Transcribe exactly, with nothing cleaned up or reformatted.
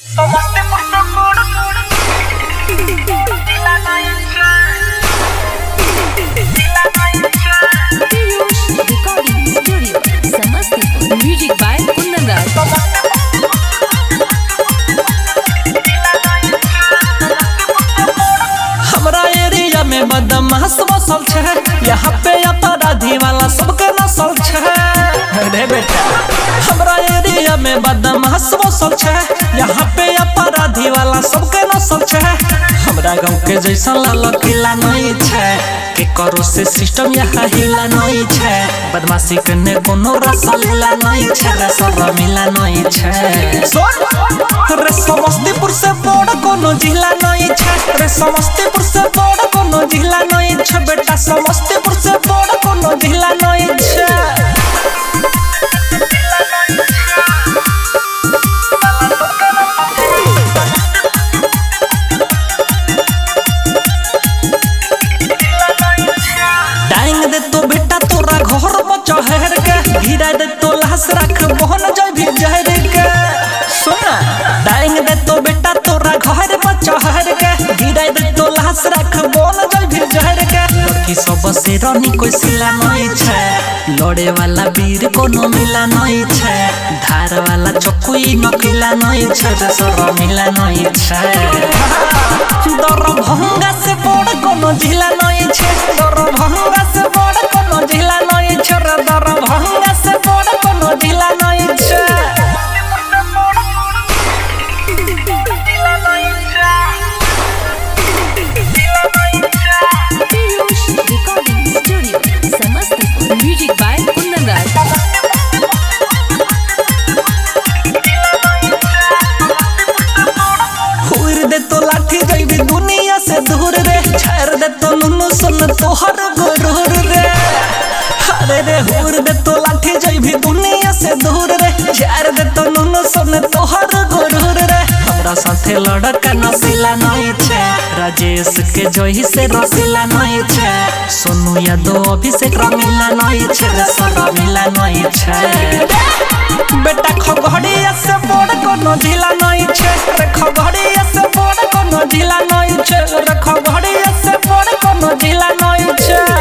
Music by Kundan Raj. हमरा area में बदमाश बसल छे, यहाँ पे अपराधी वाला सबके नसल छे। अरे बेटा हमरा एरिया में बदमाश बसल छे, यहाँ पे अपराधी वाला सबके नसल छे। हमरा गाँव के जैसा लाल किला नहीं छे, के करो से सिस्टम यहाँ हिला नहीं छे। बदमाशी करने कोनो रसलीला नहीं छे, रसरा मिला नहीं छे। सुन रे समस्तीपुर से बड़ कोनो जिला नहीं छे, रे समस्तीपुर से बड़ कोनो जिला नहीं छे। बेटा समस्तीपुर से बड़ कोनो जिला नहीं छे। डांग दे तो बेटा तोरा घर बचहर के, गिरा दे तो लाश रख मोहन जय भी जहर के। सुना डांग दे तो बेटा तोरा घर बचहर के, गिरा दे तो लाश रख मोहन जय भी जहर के। लड़की सब से रानी कोई सिला नहीं छे, लड़े वाला वीर कोनो मिला नहीं छे। धार वाला चकुई नकिला नहीं छे, रसरा मिला नहीं छे। दरभंगा से बड़ कोनो जिला नहीं छे, दरभंगा से बड़ कोनो जिला नहीं छे, दरभंगा से बड़ कोनो जिला नहीं छे। Recording Studio, Samastipur. Music by Kundan Raj. हुर दे तो लाठी जइबी दुनिया से दूर रे, छाड़ दे तो नुनु सुन तोहर गुरूर रे। अरे रे हुर दे तो लाठी जइबी दुनिया से दूर रे, छाड़ दे तो नुनु सुन तोहर गुरूर रे। हमरा साथे लड़का नसीला नहीं छे, राजेश के जोही से रसीला नहीं छे। सोनू यादव अभिषेक रमीला नहीं छे, रसरा मिला नहीं छे। बेटा खगड़िया से बड़ कोनो जिला नहीं छे, रे खगड़िया से बड़ कोनो जिला नहीं छे, रे खगड़िया से बड़ कोनो जिला नहीं छे।